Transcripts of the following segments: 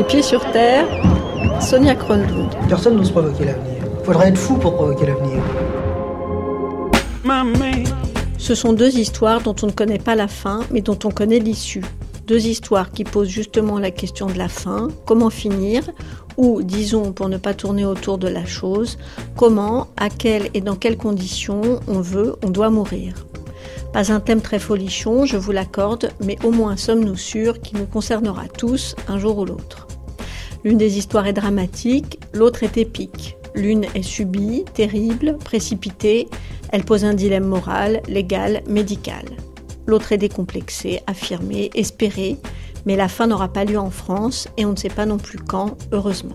Pieds sur terre, Sonia Kronlund. Personne n'ose provoquer l'avenir. Il faudrait être fou pour provoquer l'avenir. Ce sont deux histoires dont on ne connaît pas la fin, mais dont on connaît l'issue. Deux histoires qui posent justement la question de la fin, comment finir, ou, disons, pour ne pas tourner autour de la chose, comment, à quelles et dans quelles conditions on doit mourir. Pas un thème très folichon, je vous l'accorde, mais au moins sommes-nous sûrs qu'il nous concernera tous, un jour ou l'autre. L'une des histoires est dramatique, l'autre est épique. L'une est subie, terrible, précipitée, elle pose un dilemme moral, légal, médical. L'autre est décomplexée, affirmée, espérée, mais la fin n'aura pas lieu en France et on ne sait pas non plus quand, heureusement.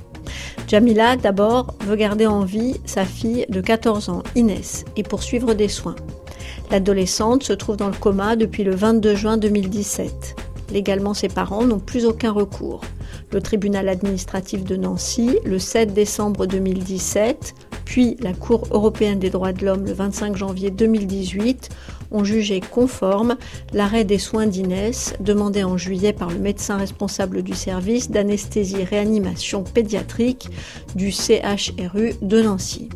Jamila, d'abord, veut garder en vie sa fille de 14 ans, Inès, et poursuivre des soins. L'adolescente se trouve dans le coma depuis le 22 juin 2017. Légalement, ses parents n'ont plus aucun recours. Le tribunal administratif de Nancy, le 7 décembre 2017, puis la Cour européenne des droits de l'homme le 25 janvier 2018 ont jugé conforme l'arrêt des soins d'Inès demandé en juillet par le médecin responsable du service d'anesthésie-réanimation pédiatrique du CHRU de Nancy.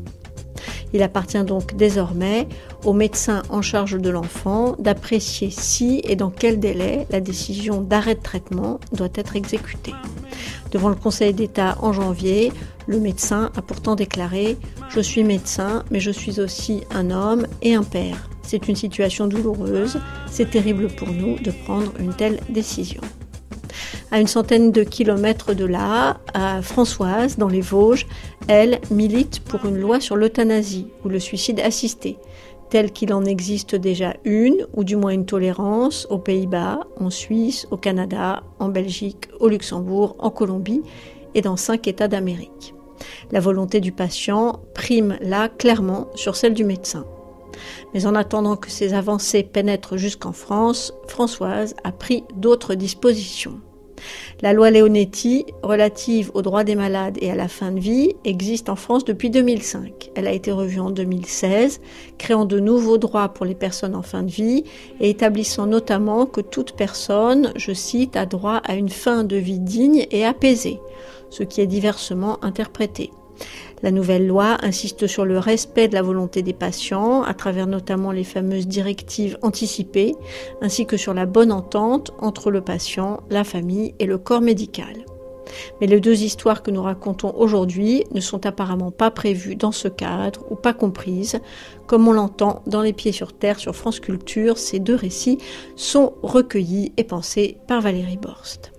Il appartient donc désormais au médecin en charge de l'enfant d'apprécier si et dans quel délai la décision d'arrêt de traitement doit être exécutée. Devant le Conseil d'État en janvier, le médecin a pourtant déclaré « Je suis médecin, mais je suis aussi un homme et un père. C'est une situation douloureuse, c'est terrible pour nous de prendre une telle décision. » À une centaine de kilomètres de là, à Françoise, dans les Vosges, elle milite pour une loi sur l'euthanasie ou le suicide assisté, tel qu'il en existe déjà une, ou du moins une tolérance, aux Pays-Bas, en Suisse, au Canada, en Belgique, au Luxembourg, en Colombie et dans 5 États d'Amérique. La volonté du patient prime là clairement sur celle du médecin. Mais en attendant que ces avancées pénètrent jusqu'en France, Françoise a pris d'autres dispositions. La loi Leonetti, relative aux droits des malades et à la fin de vie, existe en France depuis 2005. Elle a été revue en 2016, créant de nouveaux droits pour les personnes en fin de vie et établissant notamment que toute personne, je cite, a droit à une fin de vie digne et apaisée, ce qui est diversement interprété. La nouvelle loi insiste sur le respect de la volonté des patients, à travers notamment les fameuses directives anticipées, ainsi que sur la bonne entente entre le patient, la famille et le corps médical. Mais les deux histoires que nous racontons aujourd'hui ne sont apparemment pas prévues dans ce cadre ou pas comprises. Comme on l'entend dans Les Pieds sur terre sur France Culture, ces deux récits sont recueillis et pensés par Valérie Borst.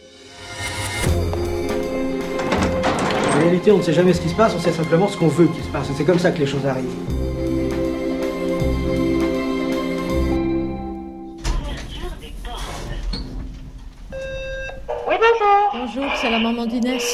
En réalité, on ne sait jamais ce qui se passe, on sait simplement ce qu'on veut qu'il se passe. Et c'est comme ça que les choses arrivent. Oui, bonjour. Bonjour, c'est la maman d'Inès.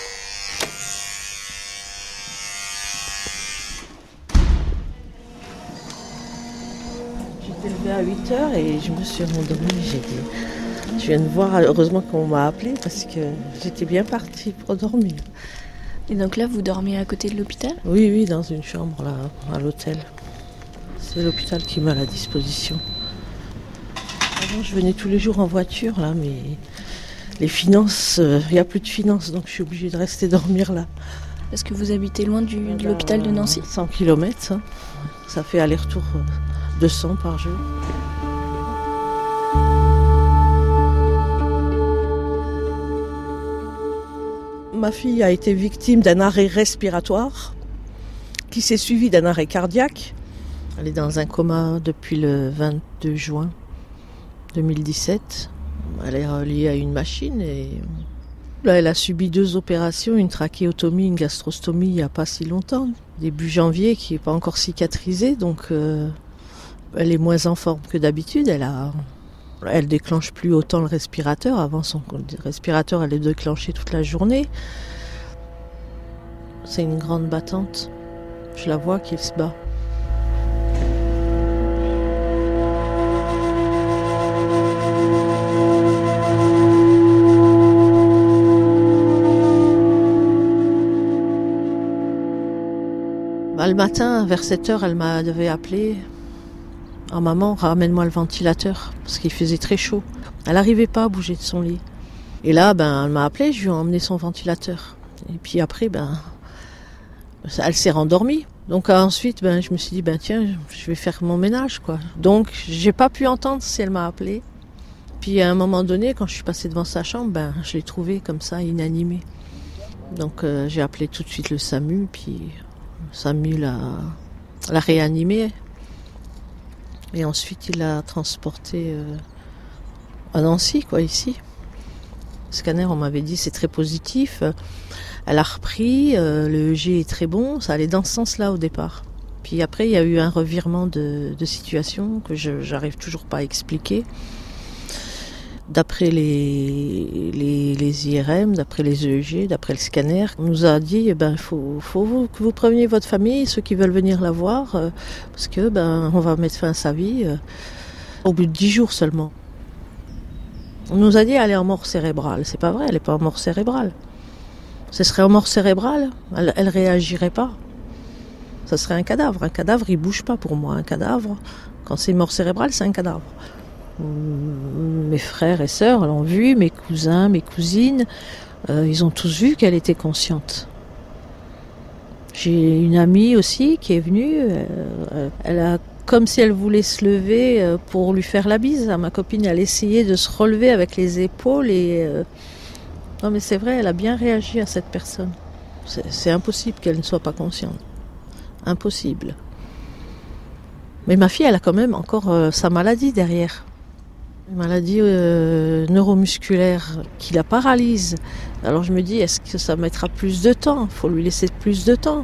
J'étais levée à 8h et je me suis rendormie. J'ai dit, je viens de voir, heureusement qu'on m'a appelée parce que j'étais bien partie pour dormir. Et donc là, vous dormez à côté de l'hôpital ? Oui, dans une chambre là, à l'hôtel. C'est l'hôpital qui m'a à la disposition. Avant, je venais tous les jours en voiture là, mais les finances, il n'y a plus de finances, donc je suis obligée de rester dormir là. Parce que vous habitez loin de l'hôpital de Nancy ? 100 km, hein. Ça fait aller-retour 200 par jour. Ma fille a été victime d'un arrêt respiratoire qui s'est suivi d'un arrêt cardiaque. Elle est dans un coma depuis le 22 juin 2017. Elle est reliée à une machine et là, elle a subi 2 opérations, une trachéotomie, une gastrostomie il n'y a pas si longtemps, début janvier, qui n'est pas encore cicatrisée, donc elle est moins en forme que d'habitude. Elle déclenche plus autant le respirateur. Avant, son respirateur, elle est déclenchée toute la journée. C'est une grande battante. Je la vois qu'elle se bat. Le matin, vers 7h, elle m'avait appelé. « Oh maman, ramène-moi le ventilateur » parce qu'il faisait très chaud. Elle n'arrivait pas à bouger de son lit. Et là, elle m'a appelé, je lui ai emmené son ventilateur. Et puis après, elle s'est rendormie. Donc ensuite, je me suis dit, tiens, je vais faire mon ménage, quoi. Donc, j'ai pas pu entendre si elle m'a appelé. Puis à un moment donné, quand je suis passée devant sa chambre, je l'ai trouvée comme ça, inanimée. Donc j'ai appelé tout de suite le SAMU, puis le SAMU l'a réanimée. Et ensuite, il l'a transportée à Nancy, quoi, ici. Le scanner, on m'avait dit, c'est très positif. Elle a repris, le EG est très bon, ça allait dans ce sens-là au départ. Puis après, il y a eu un revirement de situation que j'arrive toujours pas à expliquer. D'après les IRM, d'après les EEG, d'après le scanner, on nous a dit faut que vous préveniez votre famille, ceux qui veulent venir la voir, parce que on va mettre fin à sa vie au bout de 10 jours seulement. On nous a dit elle est en mort cérébrale. C'est pas vrai, elle n'est pas en mort cérébrale. Ce serait en mort cérébrale, elle réagirait pas. Ça serait un cadavre. Un cadavre, il bouge pas pour moi. Un cadavre, quand c'est mort cérébrale, c'est un cadavre. Mes frères et sœurs l'ont vu, mes cousins, mes cousines, ils ont tous vu qu'elle était consciente. J'ai une amie aussi qui est venue, elle a comme si elle voulait se lever pour lui faire la bise à ma copine, elle essayait de se relever avec les épaules et non mais c'est vrai, elle a bien réagi à cette personne. C'est impossible qu'elle ne soit pas consciente. Impossible. Mais ma fille, elle a quand même encore sa maladie derrière. Une maladie neuromusculaire qui la paralyse. Alors je me dis, est-ce que ça mettra plus de temps ? Il faut lui laisser plus de temps.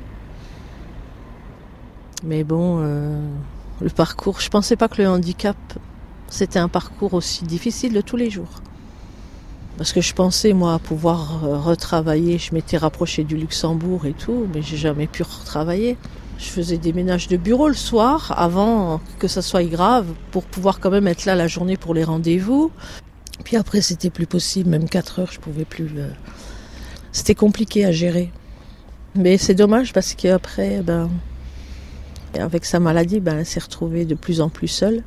Mais bon, le parcours, je pensais pas que le handicap, c'était un parcours aussi difficile de tous les jours. Parce que je pensais, moi, pouvoir retravailler. Je m'étais rapprochée du Luxembourg et tout, mais j'ai jamais pu retravailler. Je faisais des ménages de bureau le soir, avant que ça soit grave, pour pouvoir quand même être là la journée pour les rendez-vous. Puis après, c'était plus possible, même 4 heures, je pouvais plus. C'était compliqué à gérer. Mais c'est dommage parce qu'après, avec sa maladie, elle s'est retrouvée de plus en plus seule.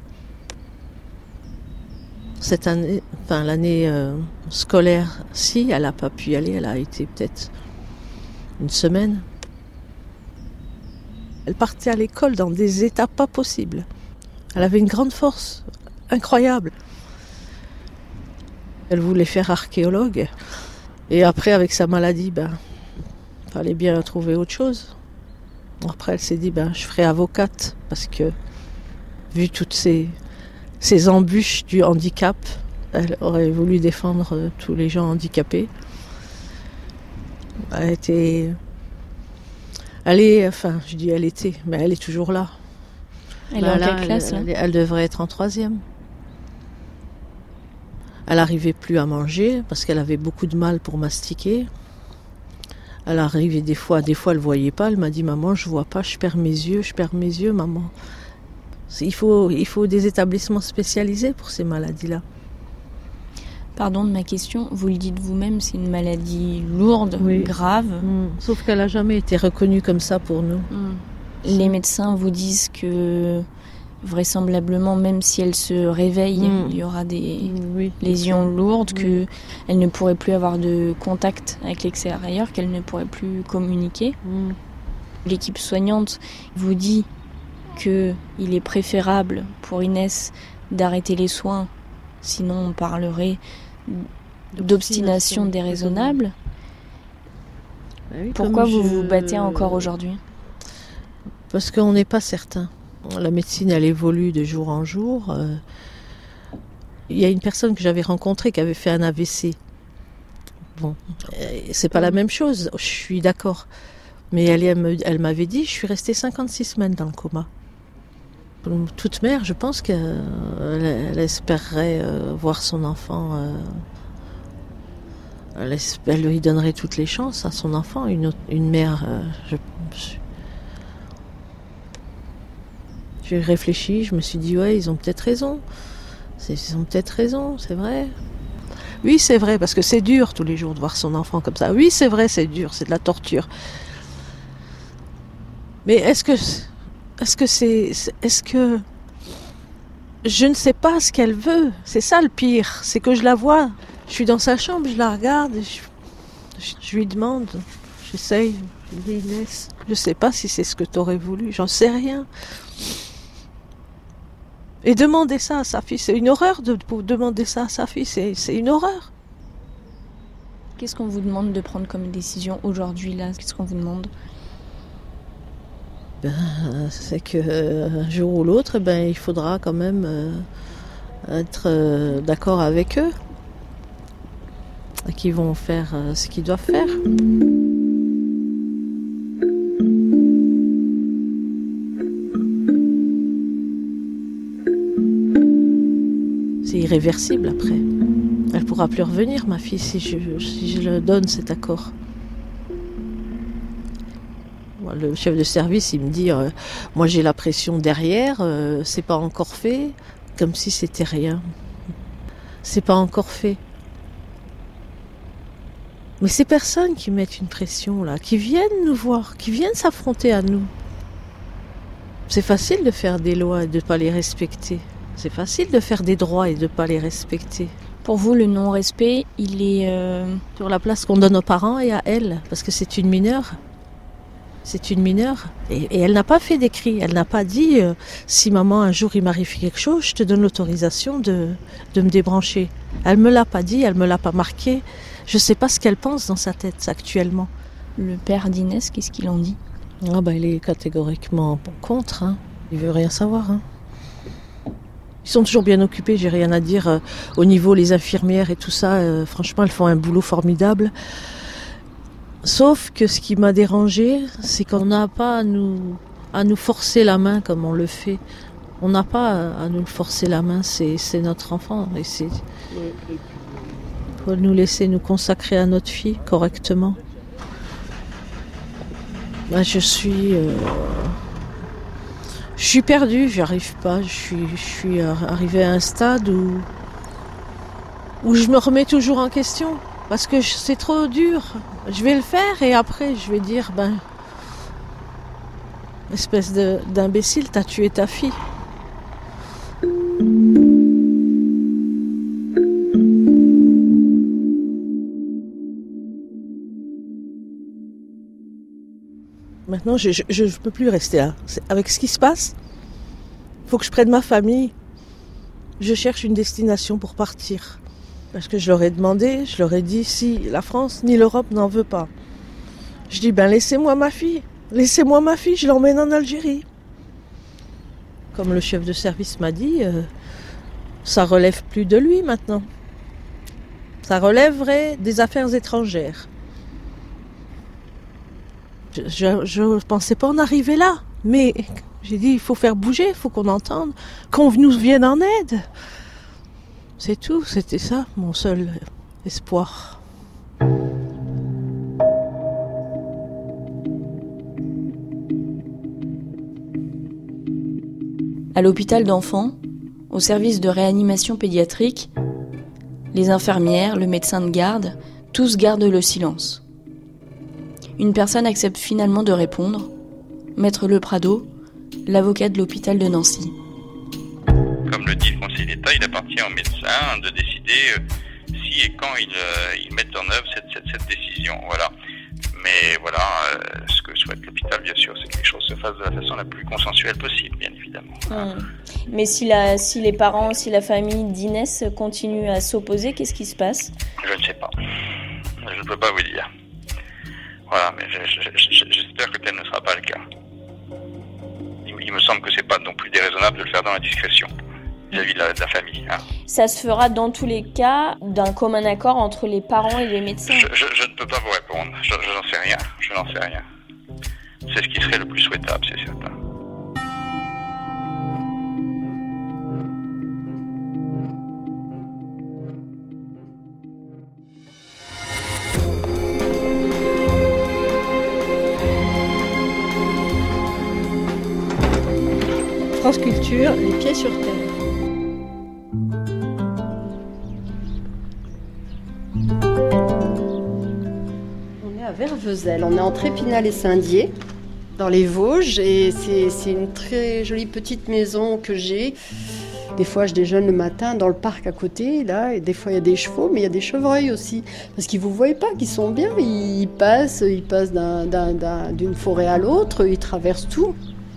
Cette année, l'année scolaire, si, elle n'a pas pu y aller, elle a été peut-être une semaine. Elle partait à l'école dans des états pas possibles. Elle avait une grande force, incroyable. Elle voulait faire archéologue. Et après, avec sa maladie, fallait bien trouver autre chose. Après, elle s'est dit, je ferai avocate. Parce que, vu toutes ces embûches du handicap, elle aurait voulu défendre tous les gens handicapés. Elle était... elle était, mais elle est toujours là. Elle est en quelle classe, là ? Elle devrait être en 3e. Elle n'arrivait plus à manger parce qu'elle avait beaucoup de mal pour mastiquer. Elle arrivait des fois elle ne voyait pas. Elle m'a dit, maman, je ne vois pas, je perds mes yeux, maman. Il faut des établissements spécialisés pour ces maladies-là. Pardon de ma question, vous le dites vous-même, c'est une maladie lourde, grave. Sauf qu'elle n'a jamais été reconnue comme ça pour nous. Les médecins vous disent que vraisemblablement, même si elle se réveille, il y aura des lésions lourdes, qu'elle ne pourrait plus avoir de contact avec l'extérieur, qu'elle ne pourrait plus communiquer. L'équipe soignante vous dit qu'il est préférable pour Inès d'arrêter les soins, sinon on parlerait d'obstination déraisonnable. Pourquoi vous vous battez encore aujourd'hui ? Parce qu'on n'est pas certain. La médecine, elle évolue de jour en jour. Il y a une personne que j'avais rencontrée qui avait fait un AVC. Bon, c'est pas la même chose, je suis d'accord. Mais elle m'avait dit, je suis restée 56 semaines dans le coma. Toute mère, je pense qu'elle espérerait voir son enfant. Elle lui donnerait toutes les chances à son enfant. Une mère, j'ai réfléchi, je me suis dit, ils ont peut-être raison. Ils ont peut-être raison, c'est vrai. Oui, c'est vrai, parce que c'est dur tous les jours de voir son enfant comme ça. Oui, c'est vrai, c'est dur, c'est de la torture. Mais est-ce que je ne sais pas ce qu'elle veut. C'est ça le pire, c'est que je la vois Je suis dans sa chambre, je la regarde, et je lui demande, j'essaye, je dis Inès, je sais pas si c'est ce que tu aurais voulu, j'en sais rien. Et demander ça à sa fille, c'est une horreur de demander ça à sa fille, c'est une horreur. Qu'est-ce qu'on vous demande de prendre comme décision aujourd'hui, là ? Qu'est-ce qu'on vous demande ? C'est qu'un jour ou l'autre, il faudra quand même être d'accord avec eux. Et qu'ils vont faire ce qu'ils doivent faire. C'est irréversible après. Elle pourra plus revenir, ma fille, si je le donne cet accord. Le chef de service, il me dit moi j'ai la pression derrière, c'est pas encore fait, comme si c'était rien. C'est pas encore fait. Mais ces personnes qui mettent une pression là, qui viennent nous voir, qui viennent s'affronter à nous. C'est facile de faire des lois et de ne pas les respecter. C'est facile de faire des droits et de ne pas les respecter. Pour vous, le non-respect, il est sur la place qu'on donne aux parents et à elle, parce que c'est une mineure. C'est une mineure. Et elle n'a pas fait d'écrit. Elle n'a pas dit si maman un jour il m'arrive quelque chose, je te donne l'autorisation de me débrancher. Elle me l'a pas dit, elle me l'a pas marqué. Je sais pas ce qu'elle pense dans sa tête actuellement. Le père d'Inès, qu'est-ce qu'il en dit ? Il est catégoriquement contre. Il veut rien savoir. Ils sont toujours bien occupés, j'ai rien à dire. Au niveau les infirmières et tout ça, franchement, elles font un boulot formidable. Sauf que ce qui m'a dérangée, c'est qu'on n'a pas à nous forcer la main comme on le fait. On n'a pas à nous forcer la main, c'est notre enfant. Et il faut nous laisser nous consacrer à notre fille correctement. Je suis perdue, j'y arrive pas. Je suis arrivée à un stade où je me remets toujours en question. Parce que c'est trop dur. Je vais le faire et après je vais dire, espèce d'imbécile, t'as tué ta fille. Maintenant, je ne peux plus rester là. Avec ce qui se passe, il faut que je prenne ma famille. Je cherche une destination pour partir. Parce que je leur ai demandé, je leur ai dit, si la France ni l'Europe n'en veut pas. Je dis, laissez-moi ma fille, je l'emmène en Algérie. Comme le chef de service m'a dit, ça relève plus de lui maintenant. Ça relèverait des affaires étrangères. Je ne pensais pas en arriver là, mais j'ai dit, il faut faire bouger, il faut qu'on entende, qu'on nous vienne en aide. C'est tout, c'était ça, mon seul espoir. À l'hôpital d'enfants, au service de réanimation pédiatrique, les infirmières, le médecin de garde, tous gardent le silence. Une personne accepte finalement de répondre, Maître Le Prado, l'avocat de l'hôpital de Nancy. Comme le dit le Conseil d'État, il appartient aux médecins de décider si et quand ils mettent en œuvre cette décision. Voilà. Mais voilà, ce que souhaite l'hôpital, bien sûr, c'est que les choses se fassent de la façon la plus consensuelle possible, bien évidemment. Mais si les parents, si la famille d'Inès continue à s'opposer, qu'est-ce qui se passe ? Je ne sais pas. Je ne peux pas vous dire. Voilà, mais j'espère que tel ne sera pas le cas. Il me semble que c'est pas non plus déraisonnable de le faire dans la discrétion vis-à-vis de la famille. Ça se fera dans tous les cas d'un commun accord entre les parents et les médecins. Je ne peux pas vous répondre. Je n'en sais rien. Je n'en sais rien. C'est ce qui serait le plus souhaitable, c'est certain. France Culture, les pieds sur terre. On est à Vervezel, on est entre Épinal et Saint-Dié, dans les Vosges, et c'est une très jolie petite maison que j'ai. Des fois, je déjeune le matin dans le parc à côté, là, et des fois, il y a des chevaux, mais il y a des chevreuils aussi. Parce qu'ils ne vous voient pas, qu'ils sont bien. Ils passent d'une forêt à l'autre, ils traversent tout.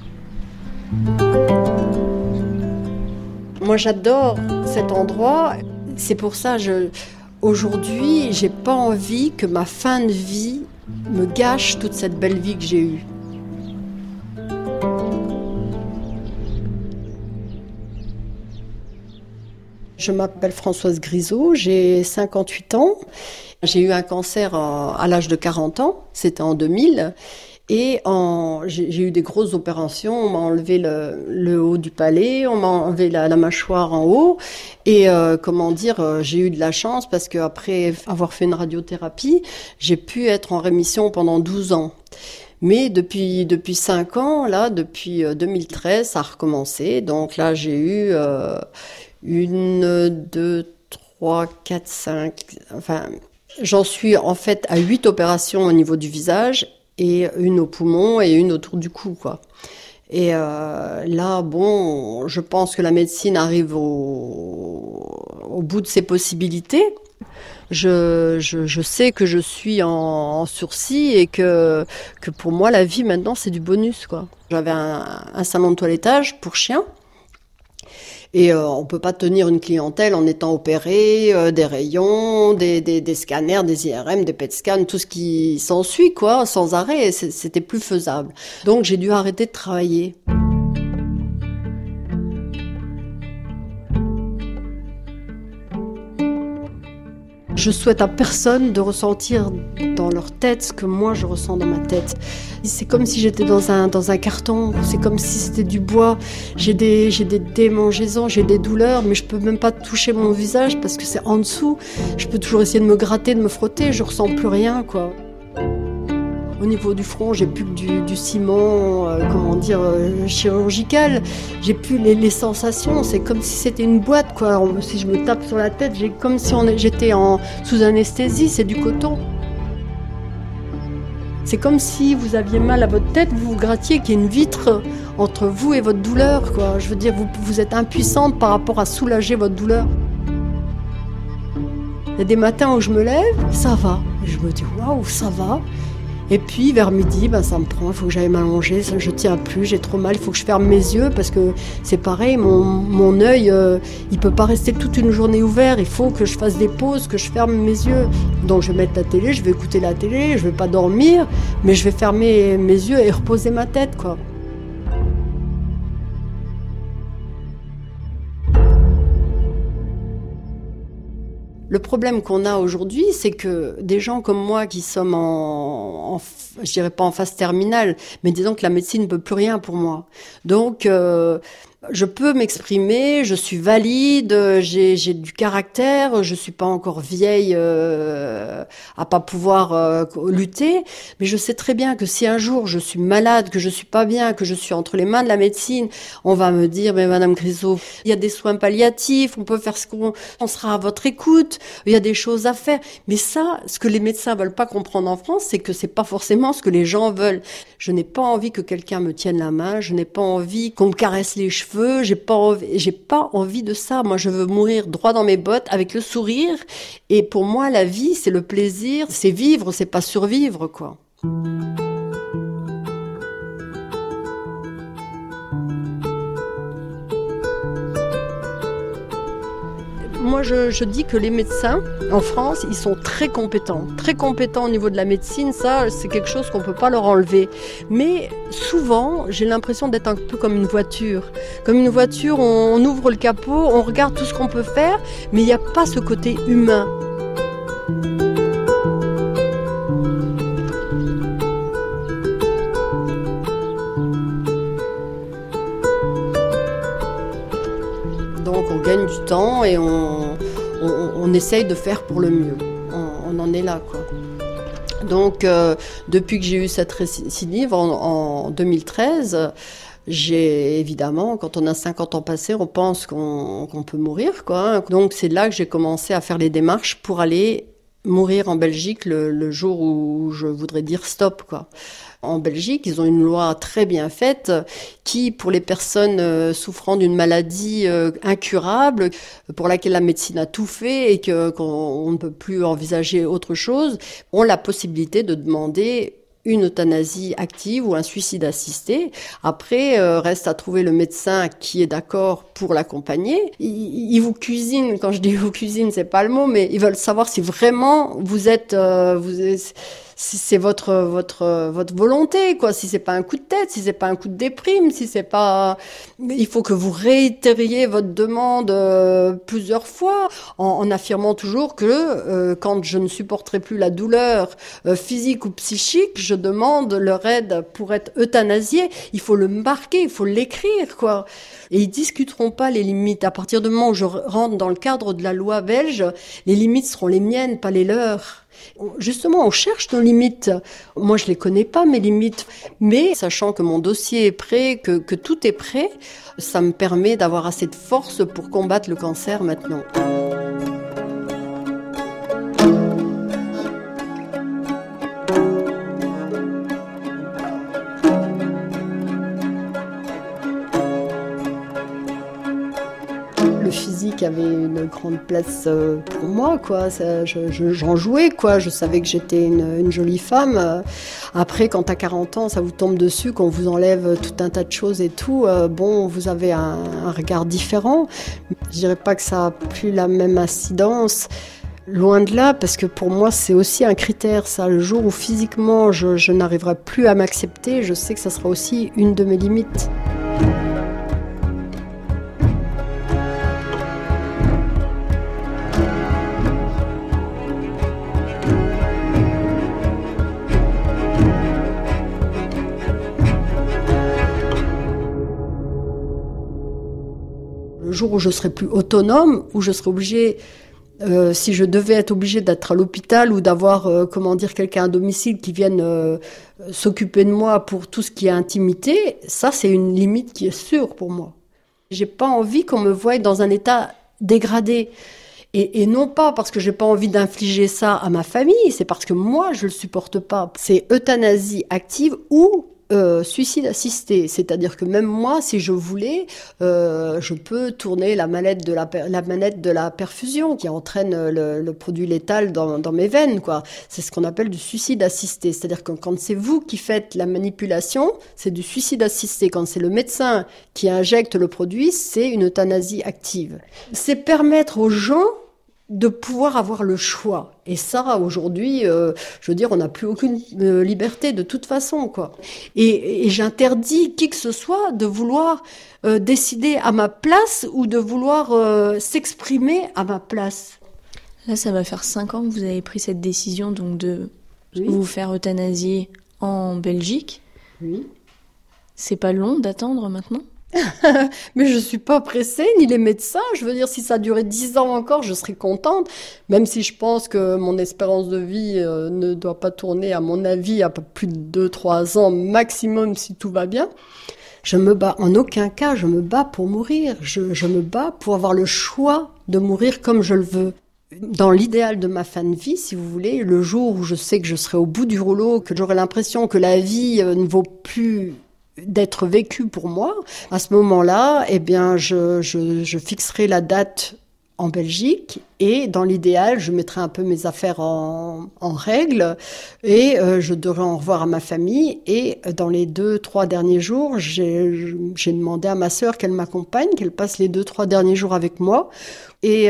Moi, j'adore cet endroit. C'est pour ça, aujourd'hui, j'ai pas envie que ma fin de vie me gâche toute cette belle vie que j'ai eue. Je m'appelle Françoise Grisot, j'ai 58 ans. J'ai eu un cancer à l'âge de 40 ans, c'était en 2000. Et j'ai eu des grosses opérations, on m'a enlevé le haut du palais, on m'a enlevé la mâchoire en haut. Et j'ai eu de la chance parce qu'après avoir fait une radiothérapie, j'ai pu être en rémission pendant 12 ans. Mais depuis 5 ans, là, depuis 2013, ça a recommencé. Donc là, j'ai eu 1, 2, 3, 4, 5... Enfin, j'en suis en fait à 8 opérations au niveau du visage et une au poumon et une autour du cou, quoi. Et là, bon, je pense que la médecine arrive au bout de ses possibilités. Je sais que je suis en sursis et que pour moi, la vie, maintenant, c'est du bonus, quoi. J'avais un salon de toilettage pour chiens. Et on peut pas tenir une clientèle en étant opéré, des rayons, des scanners, des IRM, des PET scans, tout ce qui s'ensuit, quoi, sans arrêt. C'était plus faisable. Donc j'ai dû arrêter de travailler. Je souhaite à personne de ressentir dans leur tête ce que moi je ressens dans ma tête. C'est comme si j'étais dans un carton, c'est comme si c'était du bois. J'ai des démangeaisons, j'ai des douleurs, mais je peux même pas toucher mon visage parce que c'est en dessous. Je peux toujours essayer de me gratter, de me frotter, je ressens plus rien, quoi. Au niveau du front, j'ai plus que du ciment, chirurgical. J'ai plus les sensations. C'est comme si c'était une boîte, quoi. Si je me tape sur la tête, comme si j'étais sous anesthésie. C'est du coton. C'est comme si vous aviez mal à votre tête, vous vous grattiez, qu'il y ait une vitre entre vous et votre douleur, quoi. Je veux dire, vous êtes impuissante par rapport à soulager votre douleur. Il y a des matins où je me lève, ça va. Et je me dis, waouh, ça va. Et puis vers midi, ça me prend, il faut que j'aille m'allonger, je tiens plus, j'ai trop mal, il faut que je ferme mes yeux parce que c'est pareil, mon œil, il peut pas rester toute une journée ouvert, il faut que je fasse des pauses, que je ferme mes yeux. Donc je vais mettre la télé, je vais écouter la télé, je vais pas dormir, mais je vais fermer mes yeux et reposer ma tête, quoi. Le problème qu'on a aujourd'hui, c'est que des gens comme moi qui sommes je dirais pas en phase terminale, mais disons que la médecine ne peut plus rien pour moi. Donc, je peux m'exprimer, je suis valide, j'ai du caractère, je suis pas encore vieille à pas pouvoir lutter, mais je sais très bien que si un jour je suis malade, que je suis pas bien, que je suis entre les mains de la médecine, on va me dire, mais Madame Grisot, il y a des soins palliatifs, on peut faire on sera à votre écoute, il y a des choses à faire. Mais ça, ce que les médecins veulent pas comprendre en France, c'est que c'est pas forcément ce que les gens veulent. Je n'ai pas envie que quelqu'un me tienne la main, je n'ai pas envie qu'on me caresse les cheveux, j'ai pas envie de ça. Moi, je veux mourir droit dans mes bottes avec le sourire. Et pour moi, la vie, c'est le plaisir, c'est vivre, c'est pas survivre, quoi. Moi, je dis que les médecins, en France, ils sont très compétents au niveau de la médecine. Ça, c'est quelque chose qu'on ne peut pas leur enlever. Mais souvent, j'ai l'impression d'être un peu comme une voiture. Comme une voiture, on ouvre le capot, on regarde tout ce qu'on peut faire, mais il n'y a pas ce côté humain. Donc on gagne du temps et on essaye de faire pour le mieux. On en est là, quoi. Donc depuis que j'ai eu cette récidive en 2013, j'ai évidemment, quand on a 50 ans passés, on pense qu'on peut mourir, quoi. Donc c'est là que j'ai commencé à faire les démarches pour aller mourir en Belgique le jour où je voudrais dire stop, quoi. En Belgique, ils ont une loi très bien faite qui, pour les personnes souffrant d'une maladie incurable, pour laquelle la médecine a tout fait et qu'on ne peut plus envisager autre chose, ont la possibilité de demander une euthanasie active ou un suicide assisté. Après, reste à trouver le médecin qui est d'accord pour l'accompagner. Ils vous cuisinent, quand je dis vous cuisinent, c'est pas le mot, mais ils veulent savoir si vraiment vous êtes si c'est votre volonté, quoi, si c'est pas un coup de tête, si c'est pas un coup de déprime, si c'est pas, il faut que vous réitériez votre demande plusieurs fois en affirmant toujours que quand je ne supporterai plus la douleur physique ou psychique, je demande leur aide pour être euthanasié. Il faut le marquer, il faut l'écrire, quoi. Et ils discuteront pas les limites. À partir du moment où je rentre dans le cadre de la loi belge, les limites seront les miennes, pas les leurs. Justement, on cherche nos limites. Moi, je les connais pas, mes limites. Mais sachant que mon dossier est prêt, que tout est prêt, ça me permet d'avoir assez de force pour combattre le cancer maintenant. Le physique avait une grande place pour moi, quoi. J'en jouais, quoi. Je savais que j'étais une jolie femme. Après, quand à 40 ans, ça vous tombe dessus, qu'on vous enlève tout un tas de choses et tout, bon, vous avez un regard différent. Je dirais pas que ça a plus la même incidence. Loin de là, parce que pour moi, c'est aussi un critère, ça. Le jour où physiquement, je n'arriverai plus à m'accepter, je sais que ça sera aussi une de mes limites. Le jour où je serai plus autonome, où je serai obligée, si je devais être obligée d'être à l'hôpital ou d'avoir, quelqu'un à domicile qui vienne s'occuper de moi pour tout ce qui est intimité, ça c'est une limite qui est sûre pour moi. J'ai pas envie qu'on me voie dans un état dégradé. Et non pas parce que j'ai pas envie d'infliger ça à ma famille, c'est parce que moi je le supporte pas. C'est euthanasie active ou suicide assisté, c'est-à-dire que même moi, si je voulais, je peux tourner la manette de la perfusion qui entraîne le produit létal dans mes veines, quoi. C'est ce qu'on appelle du suicide assisté, c'est-à-dire que quand c'est vous qui faites la manipulation, c'est du suicide assisté. Quand c'est le médecin qui injecte le produit, c'est une euthanasie active. C'est permettre aux gens de pouvoir avoir le choix. Et ça, aujourd'hui, je veux dire, on n'a plus aucune liberté de toute façon, quoi. Et j'interdis qui que ce soit de vouloir décider à ma place ou de vouloir s'exprimer à ma place. Là, ça va faire 5 ans que vous avez pris cette décision donc de vous faire euthanasier en Belgique. Oui. C'est pas long d'attendre maintenant ? Mais je suis pas pressée, ni les médecins. Je veux dire, si ça durait 10 ans encore, je serais contente. Même si je pense que mon espérance de vie ne doit pas tourner, à mon avis, à plus de 2-3 ans maximum, si tout va bien. Je me bats, en aucun cas, je me bats pour mourir. Je me bats pour avoir le choix de mourir comme je le veux. Dans l'idéal de ma fin de vie, si vous voulez, le jour où je sais que je serai au bout du rouleau, que j'aurai l'impression que la vie ne vaut plus d'être vécu pour moi, à ce moment-là, eh bien, je fixerai la date en Belgique et dans l'idéal, je mettrai un peu mes affaires en règle et je dirai au revoir à ma famille. Et dans les 2-3 derniers jours, j'ai demandé à ma sœur qu'elle m'accompagne, qu'elle passe les 2-3 derniers jours avec moi. Et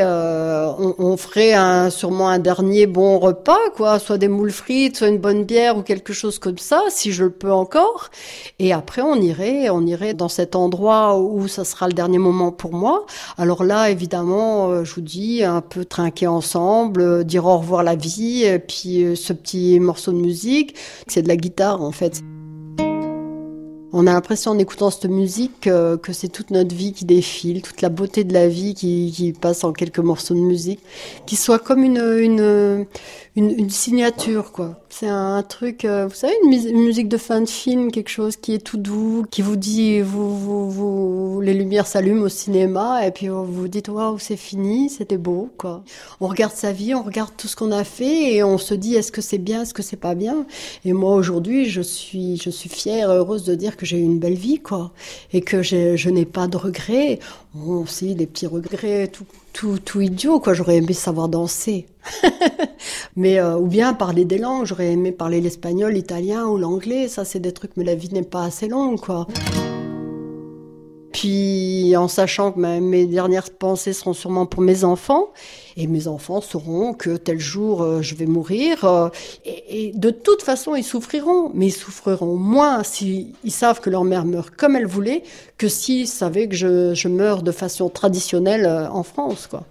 on ferait sûrement un dernier bon repas, quoi, soit des moules frites, soit une bonne bière ou quelque chose comme ça, si je le peux encore. Et après, on irait dans cet endroit où ça sera le dernier moment pour moi. Alors là, évidemment, je vous dis, un peu trinquer ensemble, dire au revoir la vie, et puis ce petit morceau de musique, c'est de la guitare en fait. On a l'impression en écoutant cette musique que c'est toute notre vie qui défile, toute la beauté de la vie qui passe en quelques morceaux de musique, qui soit comme une signature, quoi. C'est un truc, vous savez, une musique de fin de film, quelque chose qui est tout doux, qui vous dit, les lumières s'allument au cinéma, et puis vous vous dites, waouh, c'est fini, c'était beau, quoi. On regarde sa vie, on regarde tout ce qu'on a fait, et on se dit, est-ce que c'est bien, est-ce que c'est pas bien? Et moi, aujourd'hui, je suis fière, heureuse de dire que j'ai eu une belle vie, quoi. Et que je n'ai pas de regrets. Bon, aussi, des petits regrets, tout idiot, quoi. J'aurais aimé savoir danser. Mais, ou bien parler des langues. J'aurais aimé parler l'espagnol, l'italien ou l'anglais. Ça, c'est des trucs, mais la vie n'est pas assez longue, quoi. Puis, en sachant que mes dernières pensées seront sûrement pour mes enfants, et mes enfants sauront que tel jour je vais mourir, et de toute façon ils souffriront, mais ils souffriront moins s'ils savent que leur mère meurt comme elle voulait, que s'ils savaient que je meurs de façon traditionnelle en France, quoi.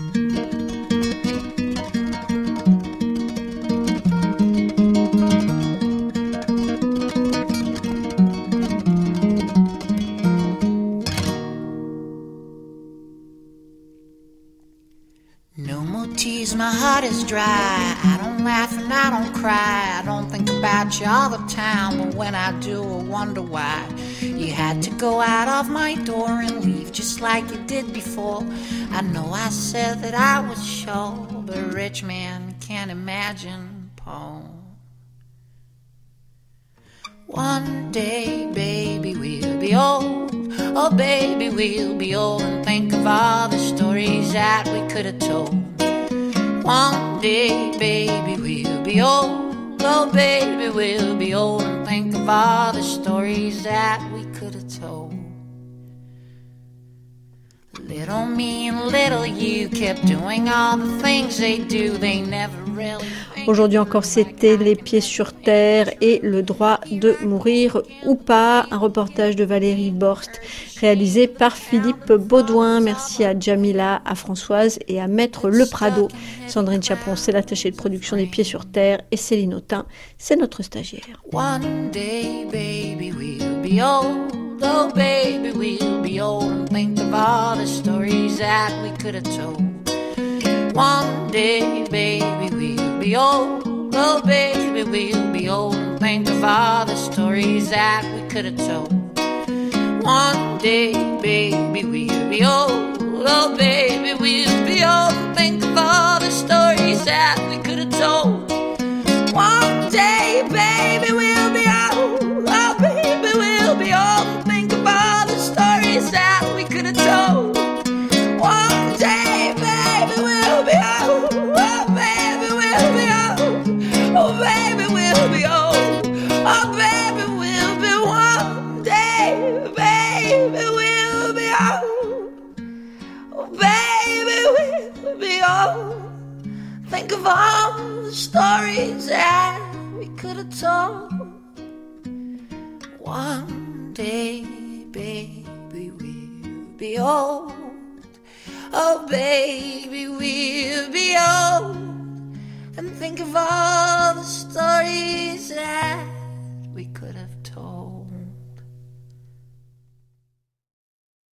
My heart is dry, I don't laugh and I don't cry, I don't think about you all the time, but when I do I wonder why you had to go out of my door and leave just like you did before. I know I said that I was sure, but a rich man can't imagine Paul. One day, baby, we'll be old. Oh, baby, we'll be old and think of all the stories that we could have told. One day, baby, we'll be old. Oh, baby, we'll be old and think of all the stories that we could have told. Little me and little you kept doing all the things they do. They never really... Aujourd'hui encore, c'était Les Pieds sur Terre et le droit de mourir ou pas, un reportage de Valérie Borst, réalisé par Philippe Baudouin. Merci à Jamila, à Françoise et à Maître Le Prado. Sandrine Chapon, c'est l'attachée de production des Pieds sur Terre, et Céline Autain, c'est notre stagiaire. One day, baby, we'll be old. Oh, baby, we'll be old and think of all the stories that we could have told. One day, baby, we'll be old. Oh, baby, we'll be old and think of all the stories that we could have told. One day, baby, we'll be old. Oh, baby, we'll be old and think of all the stories that we could have told. One day, baby, we'll be old. Oh, baby, we'll be old and think of all the stories that we could have told. One day, baby, we'll be old. Oh, baby, we'll be old. Oh, baby, we'll be old. Oh, baby, we'll be one day. Baby, we'll be old. Oh, baby, we'll be old. Think of all the stories that we could have told. One day, baby, we'll be old. Oh, baby, we'll be old. And think of all